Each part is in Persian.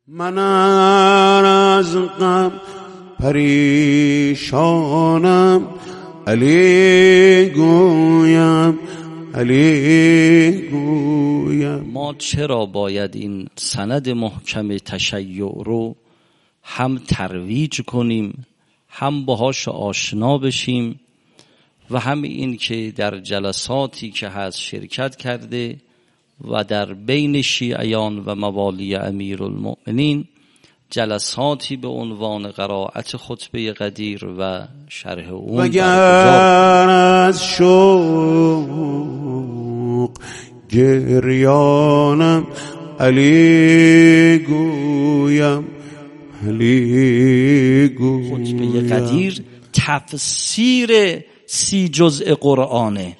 من از غم پریشانم، علی گویم علی گویم. ما چرا باید این سند محکم تشیع رو هم ترویج کنیم، هم باهاش آشنا بشیم و هم این که در جلساتی که هست شرکت کرده و در بین شیعیان و موالی امیرالمؤمنین جلساتی به عنوان قرائت خطبه قدیر و شرح اون مگر از شوق گریانم، علی گویم علی گویم. خطبه قدیر تفسیر 30 جزء قرآنه،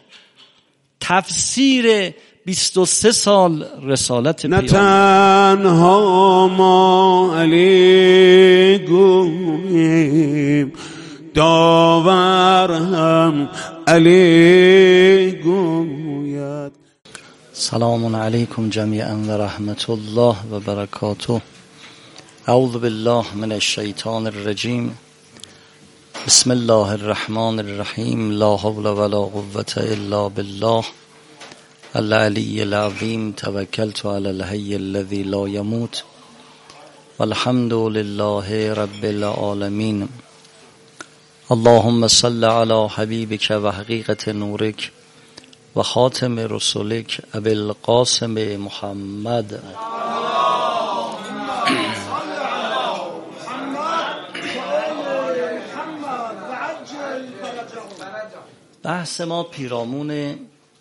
تفسیر 23 سال رسالت پیامبر. نه تنها ما علی گوییم، داور هم علی گوید. سلام علیکم جمیعا و رحمت الله و برکاته. اعوذ بالله من الشیطان الرجیم. بسم الله الرحمن الرحیم. لا حول ولا قوة الا بالله العلی العظیم. توکلت علی الحی الذی لا یموت والحمد لله رب العالمین. اللهم صل علی حبیبک و حقیقت نورک و خاتم رسولک ابی القاسم محمد. بحث ما پیرامون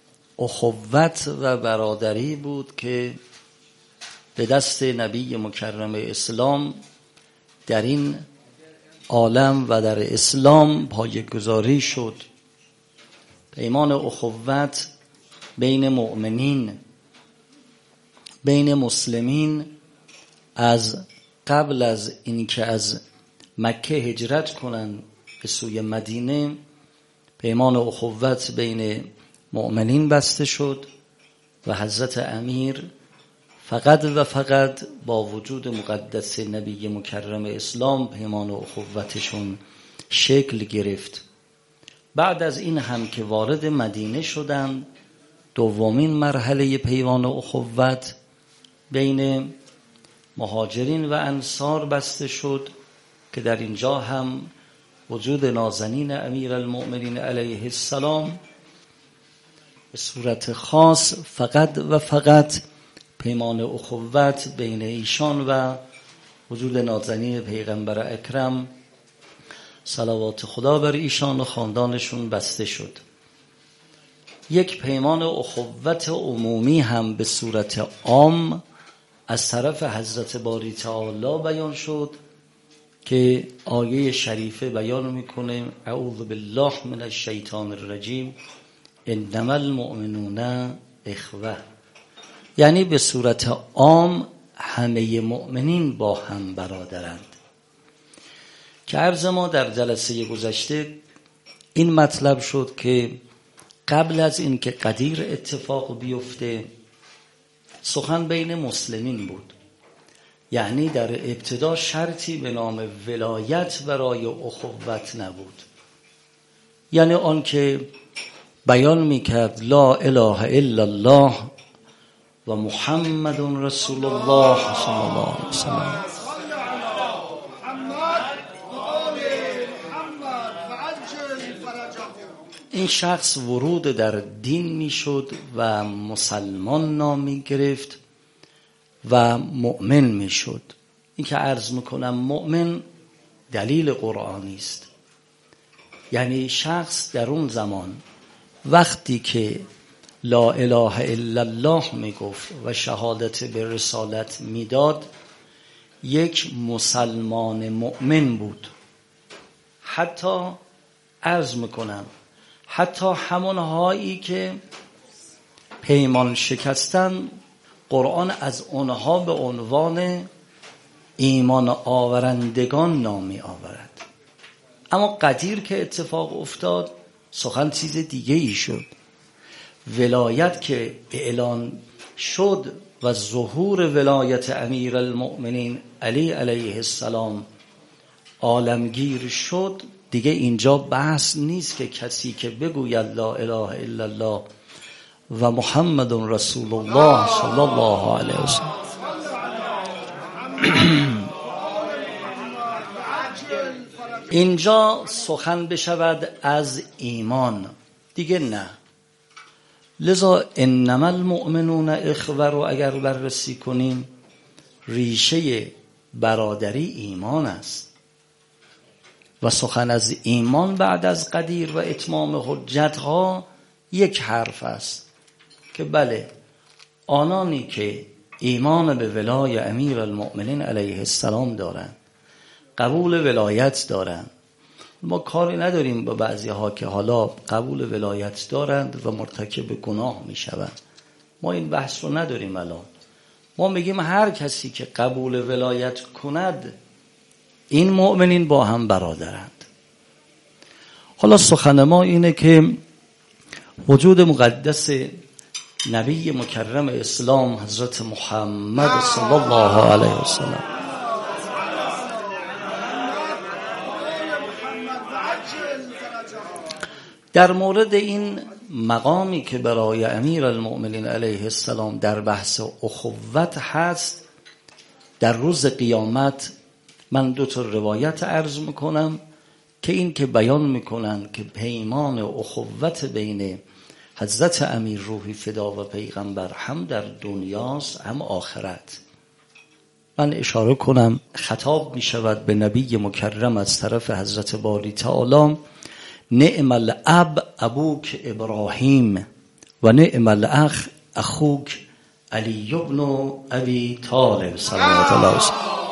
اخوت و برادری بود که به دست نبی مکرم اسلام در این عالم و در اسلام پایه‌گذاری شد. پیمان اخوت بین مؤمنین، بین مسلمین، از قبل از اینکه از مکه هجرت کنند به سوی مدینه، پیمان اخوت بین مؤمنین بسته شد و حضرت امیر فقط و فقط با وجود مقدس نبی مکرم اسلام پیمان اخوتشون شکل گرفت. بعد از این هم که وارد مدینه شدند، دومین مرحله پیمان اخوت بین مهاجرین و انصار بسته شد که در اینجا هم وجود نازنین امیرالمؤمنین علیه السلام به صورت خاص فقط و فقط پیمان اخوت بین ایشان و وجود نازنین پیغمبر اکرم صلوات خدا بر ایشان و خاندانشون بسته شد. یک پیمان اخوت عمومی هم به صورت عام از طرف حضرت باری تعالی بیان شد که آیه شریفه بیان میکنه اعوذ بالله من الشیطان الرجیم انما المؤمنون اخوه، یعنی به صورت عام همه مؤمنین با هم برادرند. که عرض ما در جلسه گذشته این مطلب شد که قبل از این که قدیر اتفاق بیفته سخن بین مسلمین بود، یعنی در ابتدا شرطی به نام ولایت برای اخوت نبود، یعنی آن که بیان میکرد لا اله الا الله و محمد رسول الله صلی الله علیه وسلم. این شخص ورود در دین میشد و مسلمان نامی گرفت و مؤمن میشد. این که عرض میکنم مؤمن دلیل قرآنی است، یعنی شخص در اون زمان وقتی که لا اله الا الله میگفت و شهادت به رسالت میداد یک مسلمان مؤمن بود. حتی عرض میکنم حتی همونهایی که پیمان شکستن قرآن از اونها به عنوان ایمان آورندگان نامی آورد. اما قدیر که اتفاق افتاد سخن چیز دیگه ای شد. ولایت که اعلان شد و ظهور ولایت امیر المؤمنین علی علیه السلام عالمگیر شد، دیگه اینجا بحث نیست که کسی که بگوید لا اله الا الله و محمد رسول الله صلی الله علیه وسلم اینجا سخن بشود از ایمان، دیگه نه. لذا انما المؤمنون اخوه رو اگر بررسی کنیم، ریشه برادری ایمان است و سخن از ایمان بعد از قدیر و اتمام حجت ها یک حرف است که بله، آنانی که ایمان به ولای امیر المؤمنین علیه السلام دارند، قبول ولایت دارند، ما کاری نداریم با بعضی ها که حالا قبول ولایت دارند و مرتکب گناه می شوند، ما این بحث رو نداریم الان. ما میگیم هر کسی که قبول ولایت کند، این مؤمنین با هم برادرند. حالا سخن ما اینه که وجود مقدس نبی مکرم اسلام حضرت محمد صلی الله علیه وسلم در مورد این مقامی که برای امیر المؤمنین علیه السلام در بحث اخوت هست، در روز قیامت من 2 تا روایت عرض میکنم که این که بیان میکنن که پیمان اخوت بین حضرت امیر روحی فدا و پیغمبر هم در دنیاست هم آخرت. من اشاره کنم خطاب میشود به نبی مکرم از طرف حضرت باری تعالی: نعم الاب ابوک ابراهیم و نعم الاخ اخوک علی ابن ابی طالب صلوات الله علیه.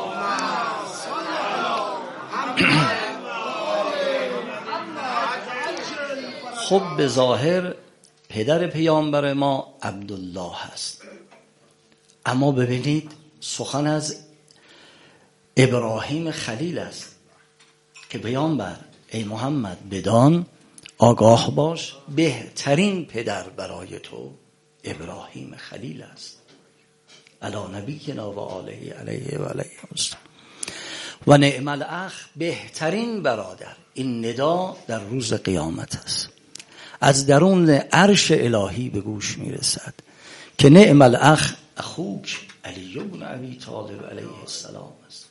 خب به ظاهر پدر پیامبر ما عبدالله هست، اما ببینید سخن از ابراهیم خلیل است که پیامبر ای محمد بدان، آگاه باش، بهترین پدر برای تو ابراهیم خلیل است علی نبینا و آله علیه و علیه السلام. و نعم الاخ، بهترین برادر. این ندا در روز قیامت است، از درون عرش الهی به گوش میرسد که نعم الاخ اخوک علی بن ابی طالب علیه السلام است.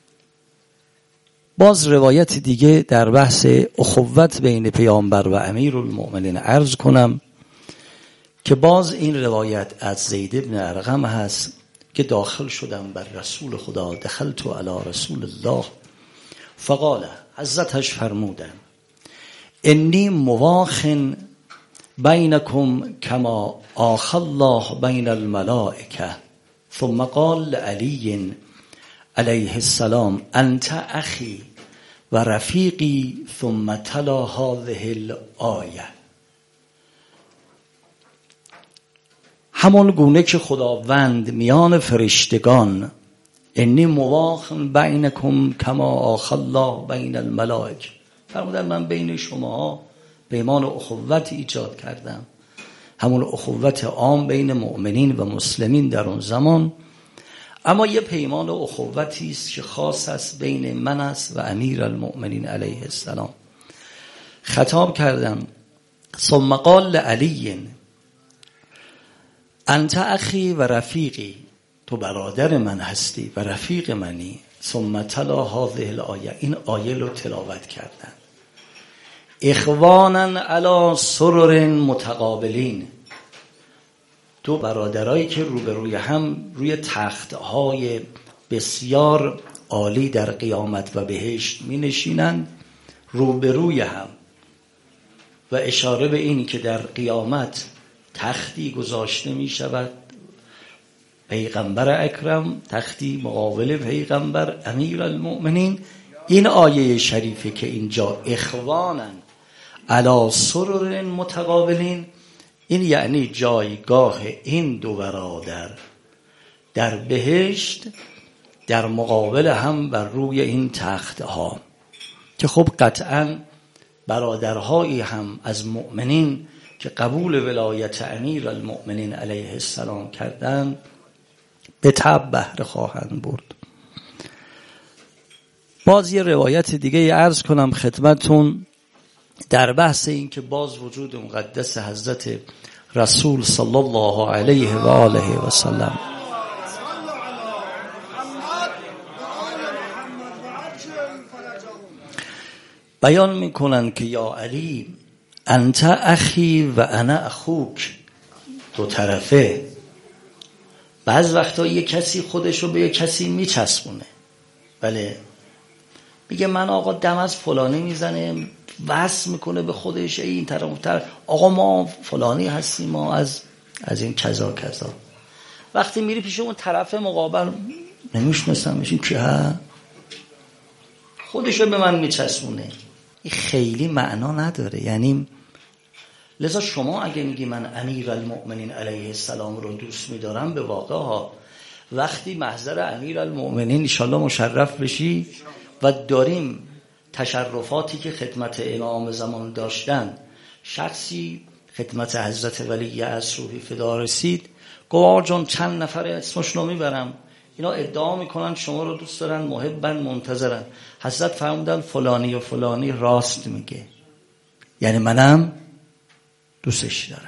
باز روایت دیگه در بحث اخوت بین پیامبر و امیر المؤمنین عرض کنم که باز این روایت از زید بن ارقم هست که داخل شدم بر رسول خدا، دخلت علی رسول الله فقال، حضرتش فرمودن انی مواخ بینکم کما آخى الله بین الملائکه، ثم قال لعلی علیه السلام انت اخی و رفیقی، ثم تلا هذه الآیه. همان گونه که خداوند میان فرشتگان انی مواخ بینکم کما آخى الله بین الملائکه فرمودن من بین شما پیمان اخوت ایجاد کردم، همون اخوت عام بین مؤمنین و مسلمین در اون زمان، اما یه پیمان اخوتی است که خاص است بین من است و امیر المؤمنین علیه السلام. خطاب کردم ثم قال لعلی انت اخی و رفیقی، تو برادر من هستی و رفیق منی، ثم تلا هذه الآیه، این آیه رو تلاوت کردن: اخوانا علی سرر متقابلین، دو برادرایی که روبروی هم روی تختهای بسیار عالی در قیامت و بهشت می نشینند روبروی هم، و اشاره به این که در قیامت تختی گذاشته می شود، پیغمبر اکرم تختی مقابل پیغمبر امیر المؤمنین. این آیه شریفه که اینجا اخوانن علی سرر متقابلین، این یعنی جایگاه این دو برادر در بهشت در مقابل هم بر روی این تخت ها، که خب قطعا برادرهایی هم از مؤمنین که قبول ولایت امیر المؤمنین علیه السلام کردند به تبع بهره خواهند برد. باز یه روایت دیگه عرض کنم خدمتون در بحث این که باز وجود مقدس حضرت رسول صلی الله علیه و آله و سلم بیان میکنن که یا علی انت اخی و انا اخوک، دو طرفه. بعض وقتا یه کسی خودشو به یه کسی میچسبونه، بله، میگه من آقا دم از فلانی میزنه، وصل میکنه به خودش، این طرف اون طرف، آقا ما فلانی هستیم، ما از این کذا کذا. وقتی میری پیش اون طرف مقابل نمیشناسم میشین که ها خودشو به من میچسبونه، این خیلی معنا نداره. یعنی لذا شما اگه میگی من امیرالمؤمنین علیه السلام رو دوست میدارم، به واقع ها وقتی محضر امیرالمؤمنین انشالله مشرف بشی و داریم تشرفاتی که خدمت امام زمان داشتن، شخصی خدمت حضرت ولی عصر روحی فدا رسید، گواه جان چند نفر اسمش رو میبرم، اینا ادعا میکنن شما رو دوست دارن، محبن منتظرن. حضرت فرمودن فلانی و فلانی راست میگه، یعنی منم دوستش دارم.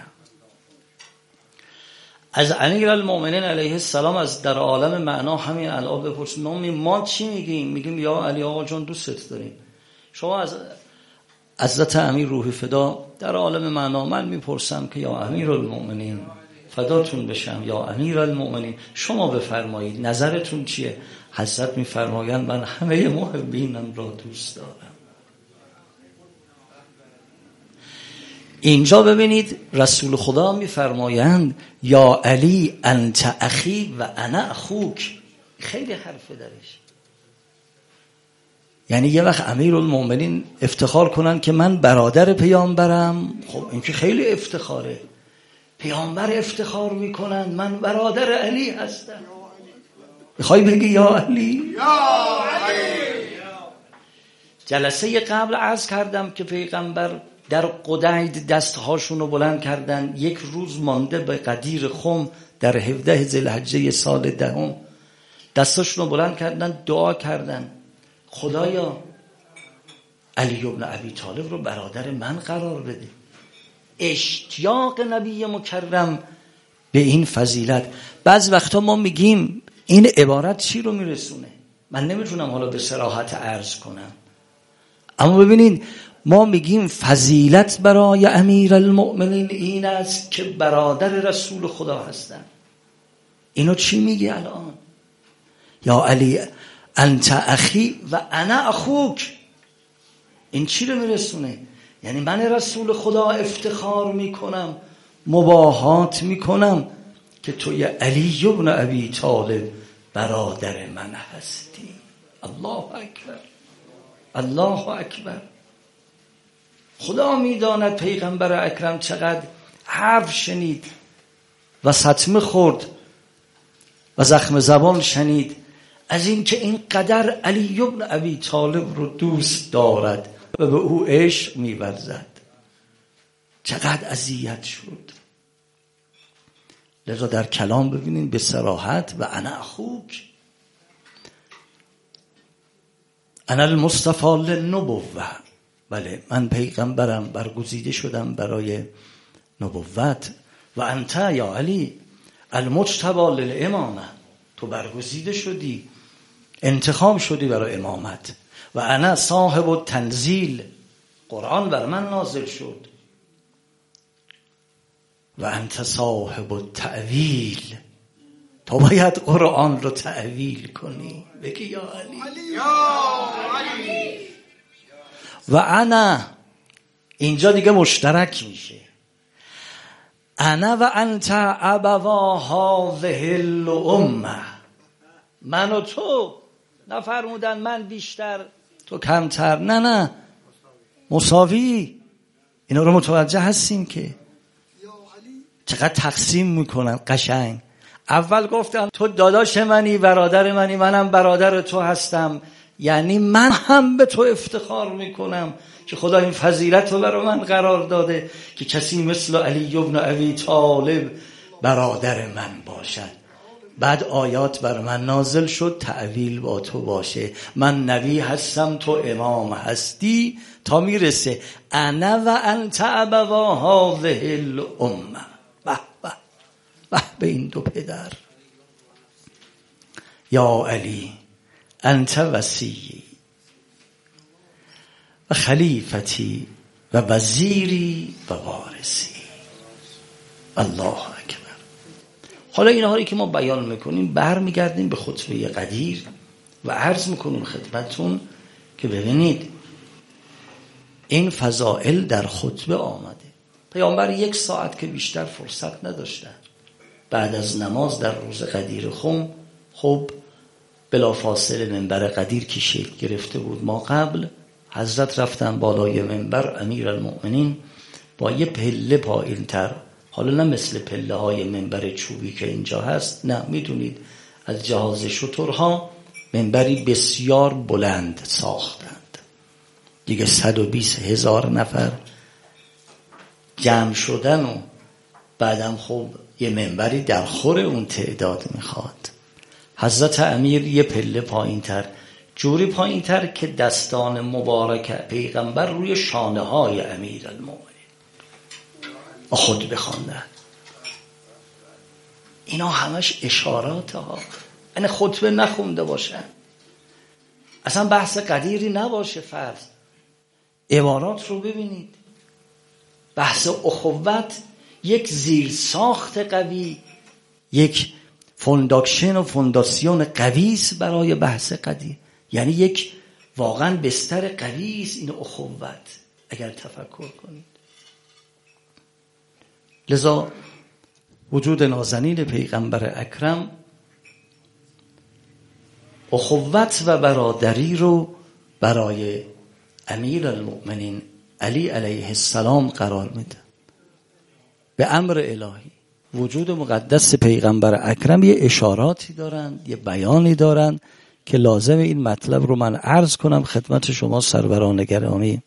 از امیرالمؤمنین علیه السلام از در عالم معنا همین الان بپرسید ما چی میگیم؟ میگیم یا علی آقا جان دوستت داریم. شما از حضرت امیر روحی فدا در عالم معنا من میپرسم که یا امیرالمؤمنین فداتون بشم، یا امیرالمؤمنین شما بفرمایید نظرتون چیه؟ حضرت میفرمایند من همه محبینم را دوست دارم. اینجا ببینید رسول خدا میفرمایند یا علی انت اخی و انا اخوک، خیلی حرفه درش. یعنی یه وقت امیرالمؤمنین افتخار کنن که من برادر پیامبرم، خب این که خیلی افتخاره. پیامبر افتخار میکنن من برادر علی هستم، میخوای بگی یا علی؟ یا علی. جلسه قبل عرض کردم که پیغمبر در قدید دستهاشون رو بلند کردن، یک روز مانده به قدیر خم در 17 ذوالحجه سال 10 دستاشون رو بلند کردن، دعا کردن خدایا علی ابن ابی طالب رو برادر من قرار بده. اشتیاق نبی مکرم به این فضیلت. بعض وقتا ما میگیم این عبارت چی رو میرسونه؟ من نمیتونم حالا به صراحت عرض کنم، اما ببینید ما میگیم فضیلت برای امیرالمؤمنین این است که برادر رسول خدا هستن. اینو چی میگی الان؟ یا علی انت اخی و انا اخوک، این چی رو میرسونه؟ یعنی من رسول خدا افتخار میکنم، مباهات میکنم که توی علی ابن ابی طالب برادر من هستی. الله اکبر، الله اکبر. خدا میداند پیغمبر اکرم چقدر حرف شنید و سطمه خورد و زخم زبان شنید از این که این قدر علی ابن ابی طالب رو دوست دارد و به او عشق می‌ورزد. چقدر اذیت شد. لذا در کلام ببینین به صراحت و انا اخوک، انا المصطفی للنبوة، بله من پیغمبرم، برگزیده شدم برای نبوت. و انت یا علی المجتبی للامامه، تو برگزیده شدی، انتخاب شدی برای امامت. و انا صاحب التنزیل، قرآن بر من نازل شد. و انت صاحب التأویل، تو باید قرآن رو تأویل کنی. بگی یا علی، یا علی. و انا، اینجا دیگه مشترک میشه، انا و انت ابوا هذه الامه، من و تو، نفرمودن من بیشتر تو کمتر، نه مساوی. اینا رو متوجه هستیم که چقدر تقسیم میکنن قشنگ. اول گفتم تو داداش منی، برادر منی، منم برادر تو هستم، یعنی من هم به تو افتخار میکنم که خدا این فضیلت رو برای من قرار داده که کسی مثل علی ابن ابی طالب برادر من باشد. بعد آیات بر من نازل شد تعویل با تو باشه، من نبی هستم تو امام هستی، تا میرسه انا و انت ابوا هذه الامه. به به به به این دو پدر. یا علی انت وصیی و خلیفتی و وزیری و وارثی. الله اکبر. حالا اینهایی که ما بیان میکنیم برمیگردیم به خطبه قدیر و عرض میکنیم خدمتون که ببینید این فضائل در خطبه آمده. پیامبر 1 ساعت که بیشتر فرصت نداشتن. بعد از نماز در روز قدیر خم، خب بلافاصله منبر قدیر که شکل گرفته بود، ما قبل حضرت رفتن بالای منبر امیرالمؤمنین با یه پله پایین تر، حالا نه مثل پله های منبر چوبی که اینجا هست، نه، میدونید از جهاز شترها منبری بسیار بلند ساختند دیگه. 120,000 نفر جمع شدن و بعدم خب یه منبری در خور اون تعداد میخواد. حضرت امیر یه پله پایین تر، جوری پایین تر که دستان مبارک پیغمبر روی شانه های امیرالمؤمنین خود بخواندن. اینا همش اشارات ها، یعنی خطبه نخونده باشن، اصلا بحث قدیری نباشه، فرض عبارات رو ببینید. بحث اخوت یک زیر ساخت قوی، یک فونداکشن و فونداسیون قوی است برای بحث قدیر، یعنی یک واقعا بستر قوی است این اخوت اگر تفکر کنید. لذا وجود نازنین پیغمبر اکرم اخوت و برادری رو برای امیرالمؤمنین علی علیه السلام قرار میده. به امر الهی وجود مقدس پیغمبر اکرم یه اشاراتی دارند، یه بیانی دارند که لازم این مطلب رو من عرض کنم خدمت شما سروران گرامی.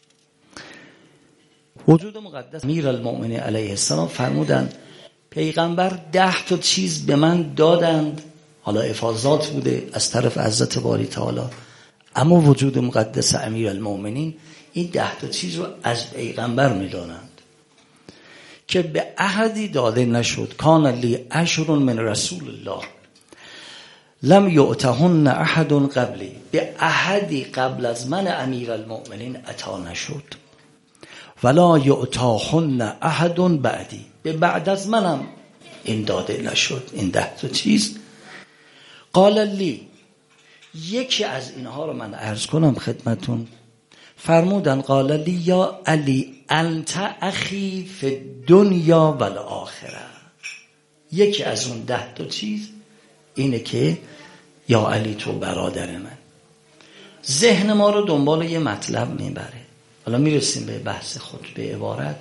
وجود مقدس امیرالمؤمنین علیه السلام فرمودند پیغمبر 10 تا چیز به من دادند، حالا افاضات بوده از طرف حضرت باری تعالی، اما وجود مقدس امیرالمؤمنین این 10 تا چیز رو از پیغمبر میدانند که به احدی داده نشد. کان لی عشر من رسول الله لم یعطهن احد قبلی، به احدی قبل از من امیرالمؤمنین عطا نشد. ولا یعطاهن احد بعدی، به بعد از منم این داده نشد. این 10 تا چیز. قال لی، یکی از اینها رو من عرض کنم خدمتون. فرمودن قال لی یا علی انت اخی فی الدنیا و الاخره. یکی از اون 10 تا چیز اینه که یا علی تو برادر من. ذهن ما رو دنبال یه مطلب میبره. حالا میرسیم به بحث خطبه عبارت.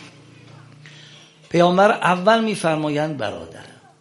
پیامبر اول میفرمایند برادرم.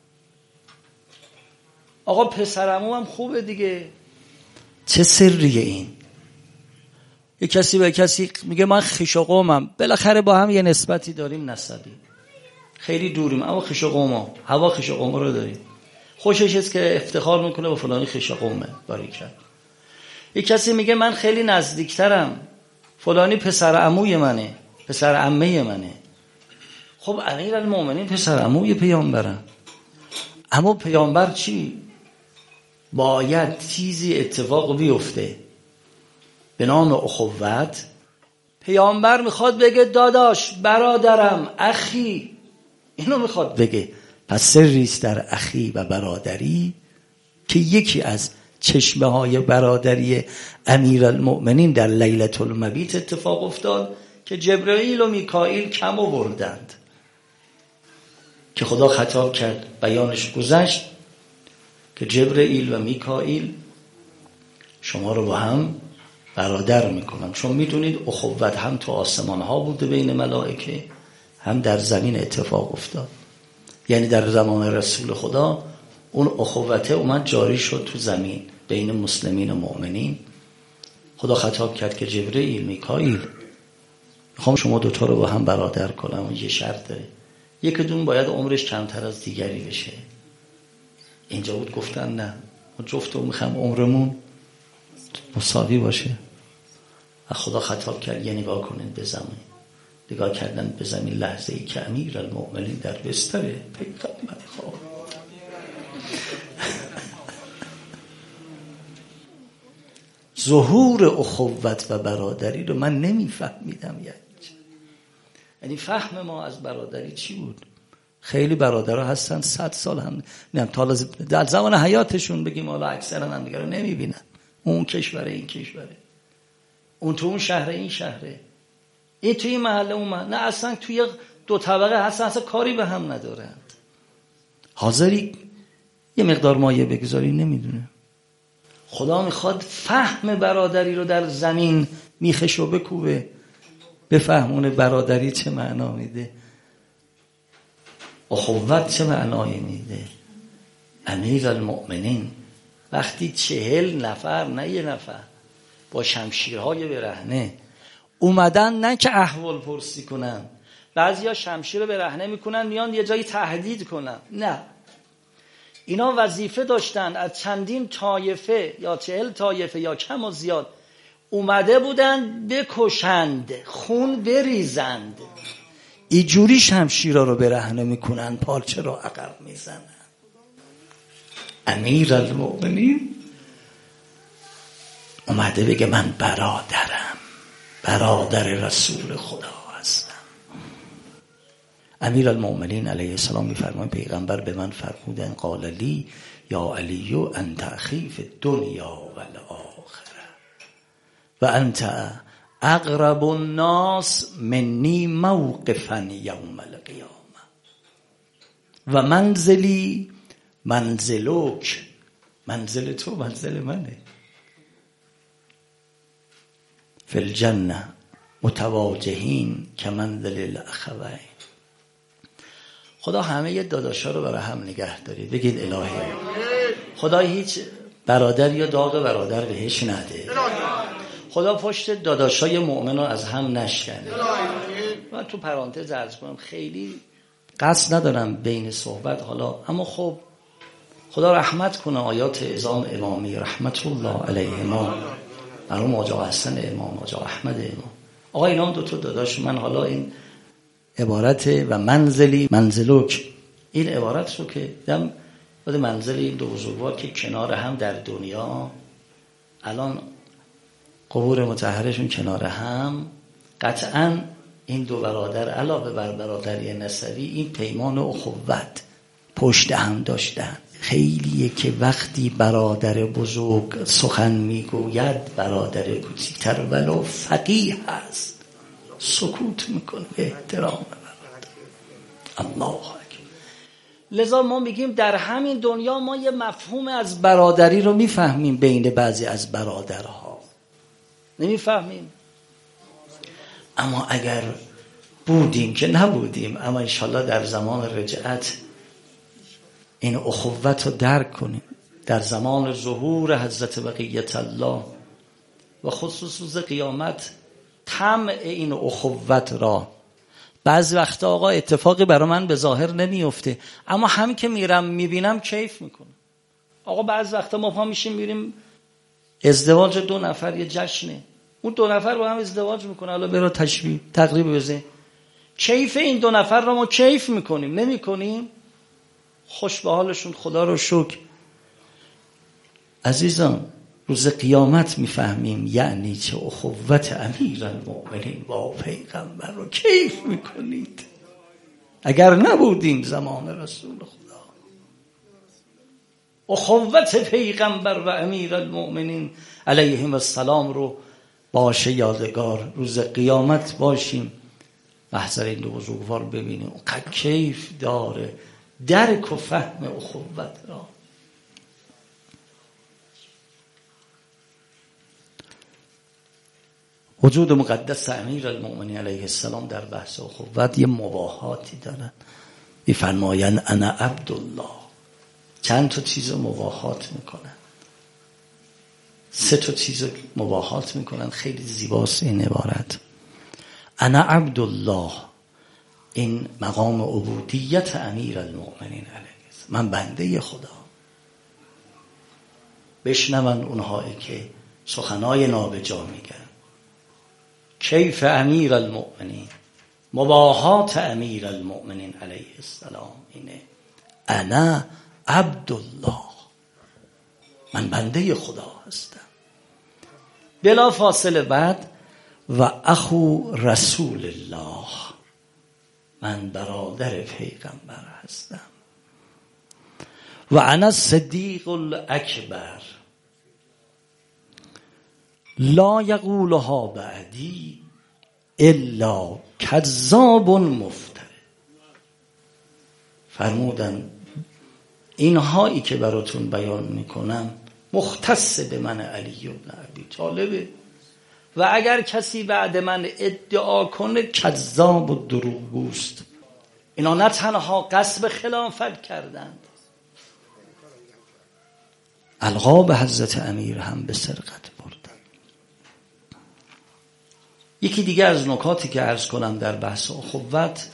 آقا پسرمو هم خوبه دیگه، چه سریه این؟ یه کسی به کسی میگه من خویش و قومم، بالاخره با هم یه نسبتی داریم نسبی، خیلی دوریم اما خویش و قومم، هوا خویش و قوم رو داریم، خوشش است که افتخار میکنه با فلانی خویش و قومه باریکن. یه کسی میگه من خیلی نزدیکترم، فلانی پسر عموی منه، پسر عمه منه. خب امیرالمؤمنین پسر عموی پیامبرن، اما پیامبر چی؟ باید چیزی اتفاق بیفته به نام اخوت. پیامبر میخواد بگه داداش، برادرم، اخی، اینو میخواد بگه. پس سریست در اخی و برادری که یکی از چشمه های برادری امیرالمؤمنین در لیلة المبیت اتفاق افتاد که جبرائیل و میکائیل کم آوردند، که خدا خطاب کرد، بیانش گذشت که جبرائیل و میکائیل شما رو با هم برادر میکنم. چون میدونید اخوت هم تو آسمان ها بوده بین ملائکه، هم در زمین اتفاق افتاد. یعنی در زمان رسول خدا اون اخوته اومد جاری شد تو زمین بین مسلمین و مؤمنین. خدا خطاب کرد که جبرائیل، میکائیل، میخوام شما دوتا رو با هم برادر کنم. یه شرط داره، یکیتون باید عمرش کمتر از دیگری بشه. اینجا بود گفتن نه، ما جفت میخوام عمرمون مساوی باشه. و خدا خطاب کرد یه نگاه کنید به زمین. نگاه کردن به زمین لحظه ای که امیرالمؤمنین در بستر پیغمبر خواب. ظهور اخوت و برادری رو من نمیفهمیدم. یعنی فهم ما از برادری چی بود؟ خیلی برادرها هستن 100 سال هم نمیدونم تا در زمان حیاتشون بگیم حالا اکثرا هم دیگه رو نمیبینن. اون کشوره این کشوره، اون تو اون شهره این شهره، این توی این محله اون محله، نه اصلا توی دو طبقه هستن، اصلا کاری به هم ندارند. حاضری یه مقدار مایه بگذاری نمیدونه. خدا میخواد فهم برادری رو در زمین میخش و بکوبه، بفهمونه برادری چه معنا میده، اخوت چه معنایی میده. امیرالمؤمنین وقتی 40 نفر نه یه نفر با شمشیرهای برهنه اومدن، نه که احوال پرسی کنن، بعضیا شمشیر رو برهنه میکنن میان یه جایی تهدید کنن، نه، اینا وظیفه داشتن از چندین طایفه یا 40 طایفه یا کم و زیاد اومده بودن بکشند، خون بریزند، اینجوری شمشیرها رو برهنه میکنن، پارچه رو عقب میزنن. امیرالمؤمنین اومده بگه من برادرم، برادر رسول خدا هستم. امیرالمؤمنین علیه السلام میفرمایند پیغمبر به من فرمودن قال لی یا علی انت اخی فی الدنیا والآخره و انت اقرب الناس منی موقفا یوم القیامه و منزلی منزلک، منزل تو منزل منه، فی الجنه متواجهین که منزل الاخوین. خدا همه داداشا رو برای هم نگه دارید. بگید الهی خدا هیچ برادر یا داغ برادر بهش نده. خدا پشت داداشای مؤمن رو از هم نشکنه. من تو پرانتز عرض کنم خیلی قصد ندارم بین صحبت حالا، اما خب خدا رحمت کنه آیات اعظام امامی رحمت الله علیهما، مرحوم آقا حسن امام، آقا احمد امام، آقا اینا هم دو تا داداش من. حالا این عبارت و منزلی منزلک، این عبارت رو که دم بعد منزل این دو بزرگوار که کنار هم در دنیا الان قبور مطهرشون کنار هم، قطعا این دو برادر علاوه بر برادری نسبی این پیمان و اخوت پشت هم داشتن. خیلیه که وقتی برادر بزرگ سخن میگوید برادر کوچیک‌تر ولو فقیه هست سکوت میکنه به احترام برادر. الله اکبر. لذا ما میگیم در همین دنیا ما یه مفهوم از برادری رو میفهمیم بین بعضی از برادرها، نمیفهمیم. اما اگر بودیم که نبودیم، اما انشالله در زمان رجعت این اخوت رو درک کنیم. در زمان ظهور حضرت بقیت الله و خصوص روز قیامت طمع این اخوت را بعضی وقتا آقا اتفاقی برای من به ظاهر نمیفته، اما همین که میرم میبینم کیف میکنم. آقا بعضی وقتا ما پا میشیم میریم ازدواج 2 نفر یه جشنه، اون 2 نفر با هم ازدواج میکنه، حالا برای تشبیه تقریب بزنیم، کیف این 2 نفر را ما کیف میکنیم نمیکنیم؟ خوش به حالشون، خدا رو شکر. عزیزان روز قیامت میفهمیم یعنی چه اخوت امیرالمؤمنین با پیغمبر رو کیف میکنید. اگر نبودیم زمان رسول خدا، اخوت پیغمبر و امیرالمؤمنین علیهم السلام رو باشه یادگار، روز قیامت باشیم محضر این دو بزرگوار ببینیم اونقدر کیف داره درک و فهم اخوت را. وجود مقدس امیرالمؤمنین علیه السلام در بحث اخوت یه مباهاتی دارن. میفرمایند انا عبدالله، چند تا چیز مباهات میکنن، 3 تا چیز مباهات میکنن. خیلی زیباست این عبارت. انا عبدالله، این مقام عبودیت امیرالمؤمنین علیه السلام، من بنده خدا. بشنون اونهایی که سخنای نابجا میگن. کیف امیر المؤمنین، مباهات امیر المؤمنین علیه السلام اینه انا عبدالله، من بنده خدا هستم. بلا فاصله بعد و اخو رسول الله، من برادر پیغمبر هستم. و انا صدیق الاکبر لا یقولها بعدی الا کذاب مفتر. فرمودن اینهایی که براتون بیان میکنم مختص به من علی بن ابی طالبه و اگر کسی بعد من ادعا کنه کذاب و دروغگوست. اینا نه تنها قصد خلافت کردند، القاب حضرت امیر هم به سرقت بردن. یکی دیگه از نکاتی که عرض کنم در بحث اخوت،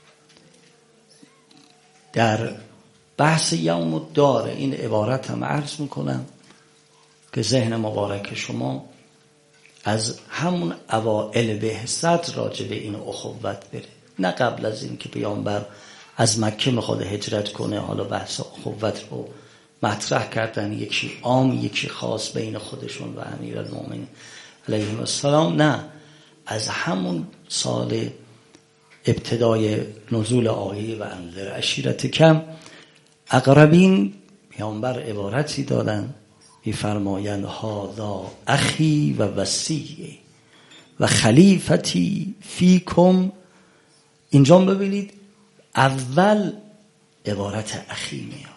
در بحث یوم الدار این عبارت هم عرض میکنم که ذهن مبارک شما از همون اوائل بعثت راجع به این اخوت بره، نه قبل از این که پیامبر از مکه میخواد هجرت کنه حالا بحث اخوت رو مطرح کردن، یکی عام یکی خاص بین خودشون و امیرالمومنین علیه السلام. نه، از همون سال ابتدای نزول آیه و انذر عشیرتک اقربین پیامبر عبارتی دادن می‌فرمایند هذا اخی و وصی و خلیفتی فیکم. اینجا ببینید اول عبارت اخی میاد.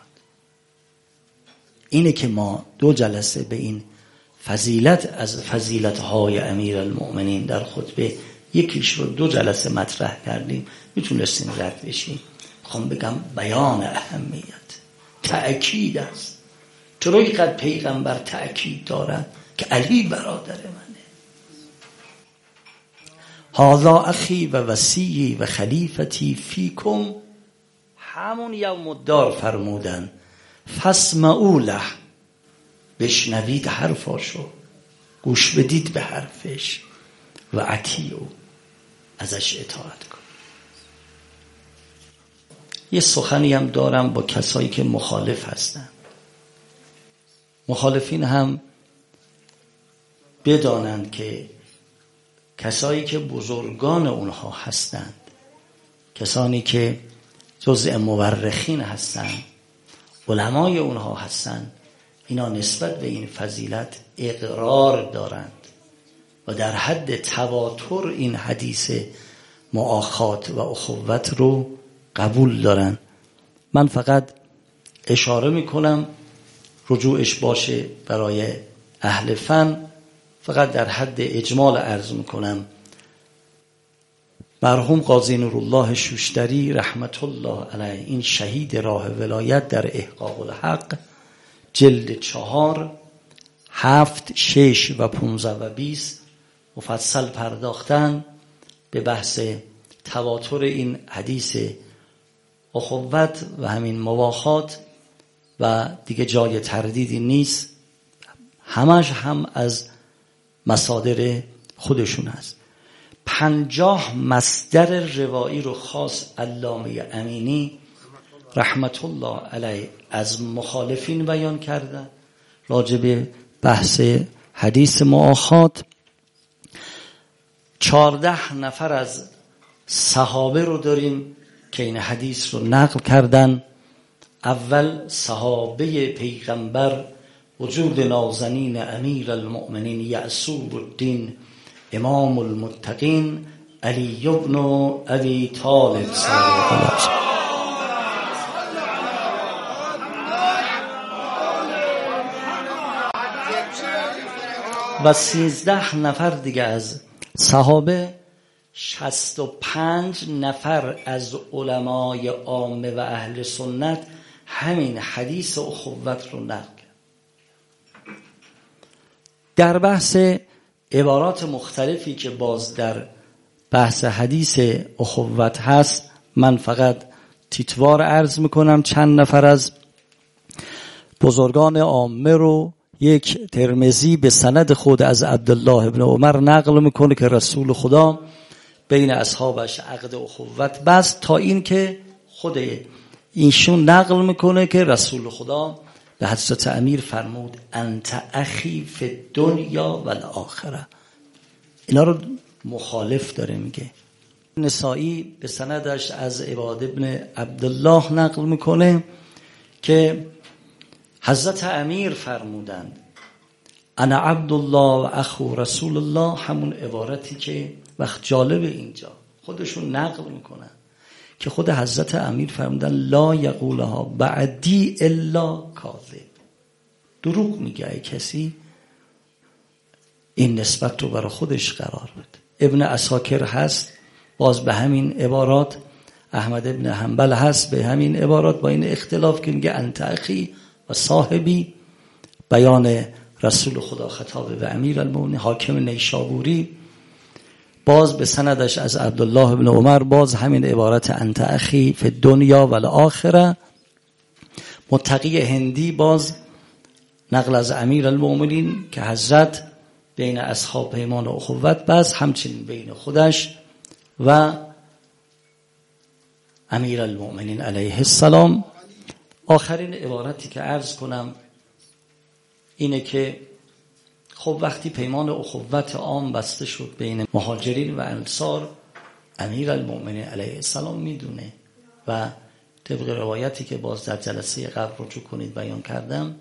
اینه که ما 2 جلسه به این فضیلت از فضیلت‌های امیرالمؤمنین در خطبه یکیش رو 2 جلسه مطرح کردیم، میتونستیم رد بشیم. میخوام بگم بیان اهمیت، تأکید است. چرا اینقدر پیغمبر تأکید دارن که علی برادر منه. هذا اخی و وصی و خلیفتی فیکم، همون یوم الدار فرمودن فاسمعوا له، بشنوید حرفاشو، گوش بدید به حرفش، و اطیعوا، ازش اطاعت کن. یه سخنی هم دارم با کسایی که مخالف هستن. مخالفین هم بدانند که کسایی که بزرگان اونها هستند، کسانی که جزء مورخین هستند، علمای اونها هستند، اینا نسبت به این فضیلت اقرار دارند و در حد تواتر این حدیث مؤاخات و اخوت رو قبول دارن. من فقط اشاره میکنم، رجوعش باشه برای اهل فن. فقط در حد اجمال عرض میکنم مرحوم قاضی نورالله شوشتری رحمت الله علیه، این شهید راه ولایت، در احقاق الحق جلد 4 7 6 و 15 و 20 مفصل پرداختن به بحث تواتر این حدیث اخوت و همین مواخات و دیگه جای تردیدی نیست، همش هم از مصادر خودشون هست. 50 مصدر روایی رو خاص علامه امینی رحمت الله علیه از مخالفین بیان کردن راجع به بحث حدیث مؤاخات. 14 نفر از صحابه رو داریم که این حدیث رو نقل کردن. اول صحابه پیغمبر وجود نازنین امیر المؤمنین یعصوب الدین امام المتقین علی بن ابی طالب صلی الله علیه وسلم. و 13 نفر دیگه از صحابه، 65 نفر از علمای عامه و اهل سنت همین حدیث اخوت رو نقل کرد. در بحث عبارات مختلفی که باز در بحث حدیث اخوت هست، من فقط تیتوار عرض میکنم. چند نفر از بزرگان عامه رو یک ترمذی به سند خود از عبدالله ابن عمر نقل میکنه که رسول خدا بین اصحابش عقد اخوت بست، تا این که خود ایشون نقل میکنه که رسول خدا به حضرت امیر فرمود انت اخی فی الدنیا و الاخره. اینا رو مخالف داره میگه. نسائی به سندش از عباد ابن عبدالله نقل میکنه که حضرت امیر فرمودند انا عبدالله و اخو رسول الله، همون عبارتی که وقت جالب اینجا خودشون نقل میکنن که خود حضرت امیر فرمودن لا یقولها بعدی الا کاذب، دروغ میگه کسی، این نسبت رو برای خودش قرار بده. ابن عساکر هست باز به همین عبارات، احمد ابن حنبل هست به همین عبارات با این اختلاف که میگه انت اخی و صاحبی، بیان رسول خدا خطاب به امیرالمومنین. حاکم نیشابوری باز به سندش از عبدالله ابن عمر باز همین عبارت انت اخی فی الدنیا و الاخره. متقی هندی باز نقل از امیرالمومنین که حضرت بین اصحاب پیمان و اخوت بس، همچنین بین خودش و امیرالمومنین علیه السلام. آخرین عبارتی که عرض کنم اینه که خب وقتی پیمان اخوت عام بسته شد بین مهاجرین و انصار، امیرالمومنین علیه السلام میدونه و طبق روایتی که باز در جلسه قبل رجوع کنید بیان کردم،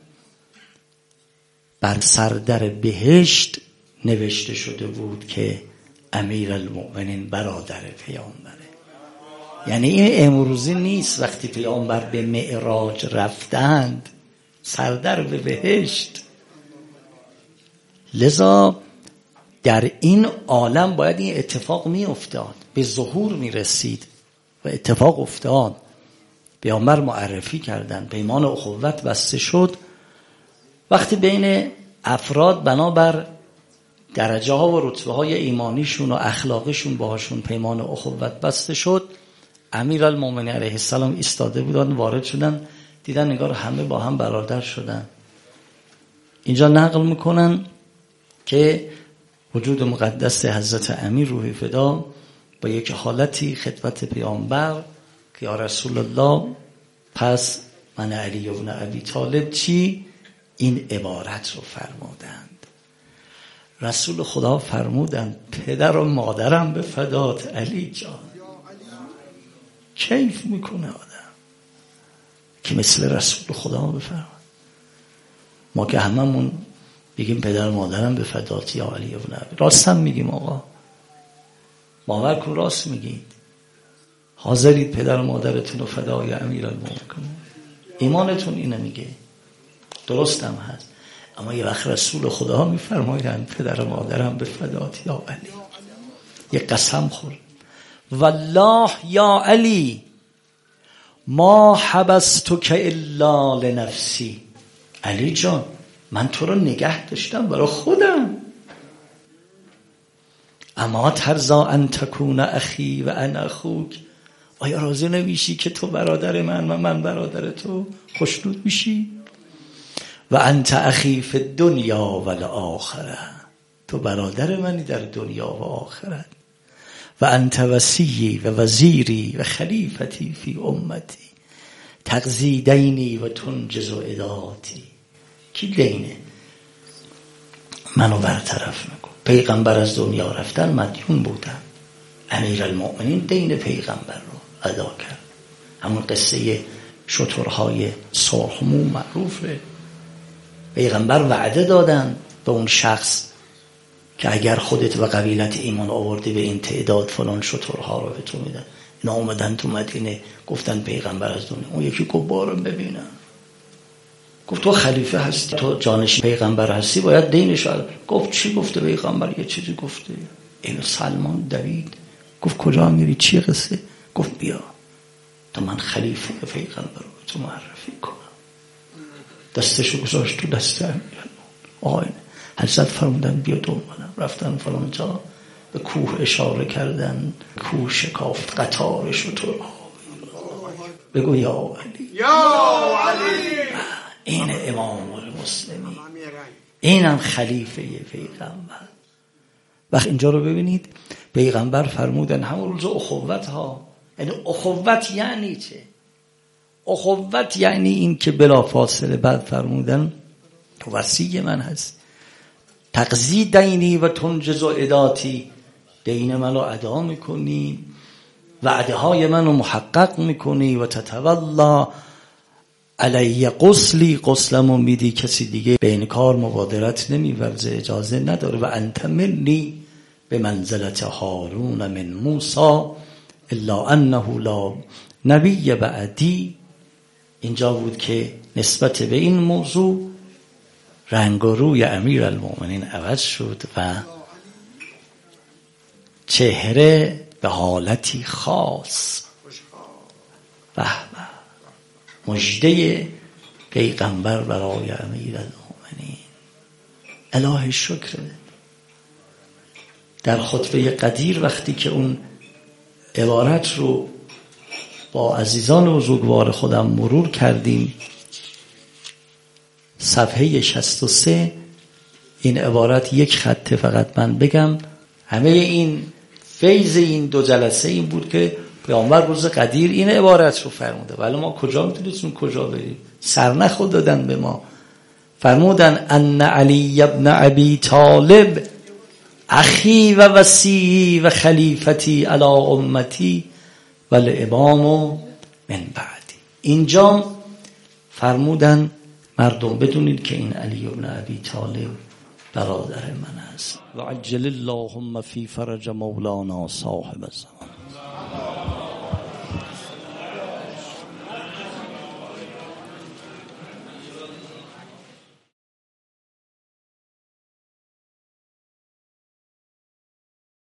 بر سردر بهشت نوشته شده بود که امیرالمومنین برادر پیامبره. یعنی این امروزی نیست، وقتی پیامبر به معراج رفتند سردر به بهشت. لذا در این عالم باید این اتفاق می افتاد، به ظهور می رسید و اتفاق افتاد. پیامبر معرفی کردن، پیمان اخوت بسته شد. وقتی بین افراد بنابر درجه ها و رتبه های ایمانیشون و اخلاقشون باهاشون پیمان اخوت بسته شد، امیرالمومنین علیه السلام ایستاده بودن، وارد شدن، دیدن نگار همه با هم برادر شدن. اینجا نقل میکنن که وجود مقدس حضرت امیر روح فدا با یک حالتی خدمت پیامبر که یا رسول الله پس من علی ابن ابی طالب چی؟ این عبارت رو فرمودند. رسول خدا فرمودند پدر و مادرم به فدات علی جان. کیف میکنه آدم که مثل رسول خدا بفرماد. ما که هممون بگیم پدر و مادرم به فدات یا علی ابن ابی، راست هم میگیم آقا، باور کن راست میگید، حاضرید پدر و مادرتون رو فدای امیرالمومنین کنید، ایمانتون اینه میگه، درست هم هست. اما یه وقت رسول خدا میفرمایند پدر و مادرم به فدات یا علی، یه قسم خور والله یا علی ما حبستک الا لنفسی. علی جان من تو رو نگه داشتم برای خودم. اما ترضا ان تکون اخی و انا اخوک، آیا راضی نمیشی که تو برادر من و من برادر تو؟ خوشنود میشی؟ و انت اخی فی الدنیا و الاخره، تو برادر منی در دنیا و آخرت. و انت وصی و وزیری و خلیفتی فی امتی تقضی دینی و تنجز عداتی. کی دینه منو برطرف میکن؟ پیغمبر از دنیا رفتن مدیون بودن، امیرالمومنین دین پیغمبر رو ادا کرد. همون قصه شترهای سرخمو معروفه. پیغمبر وعده دادن به اون شخص که اگر خودت و قبیلت ایمان آوردی به این تعداد فلان شترها رو به تو میدن. اینا اومدن تو مدینه گفتن پیغمبر از دنیا. اون یکی گفت بارم ببینم. گفت تو خلیفه هستی، تو جانشین پیغمبر هستی، باید دینش رو. گفت چی گفته پیغمبر؟ یه چیزی گفته. این سلمان دوید گفت کجا میری؟ چی قصه؟ گفت بیا تا من خلیفه پیغمبر رو به تو معرفی کنم. دستشو گذاشت تو دست امیرالمومنین. آقای حضرت فرمودن بیا دنبالم. رفتن فلان جا، به کوه اشاره کردن، کوه شکافت، قطار شترها. بگو یا علی، یا علی. این امام المسلمین اینم خلیفه پیغمبر. وقت اینجا رو ببینید، پیغمبر فرمودن همون روز اخوت ها. یعنی اخوت یعنی چه؟ اخوت یعنی این که بلا فاصله بعد فرمودن تو وصی من هست، تقضی دینی و تنجز عداتی، دین منو ادا میکنی، وعده های منو محقق میکنی، و تتولا علی غسلی، غسلمو میدی کسی دیگه بین کار مبادرت نمیورزه، اجازه نداره. و انت منی به منزلت هارون من موسی الا انه لا نبی بعدی. اینجا بود که نسبت به این موضوع رنگ و روی امیرالمؤمنین عوض شد و چهره به حالتی خاص. به به، مژده پیغمبر برای امیرالمؤمنین. الهی شکره. در خطبه قدیر وقتی که اون عبارت رو با عزیزان بزرگوار خودم مرور کردیم، صفحه 63 این عبارت یک خطه فقط من بگم. همه این فیض این 2 جلسه این بود که پیامبر روز قدیر این عبارت رو فرموده، ولی ما کجا میتونیم کجا بریم؟ سرنخ دادن به ما. فرمودن ان علی ابن ابی طالب اخی و وصی و خلیفتی علی امتی و الامام من بعدی. اینجا فرمودن مردم بدونید که این علی ابن ابی طالب برادر من است. و عجل اللهم فی فرج مولانا صاحب الزمان.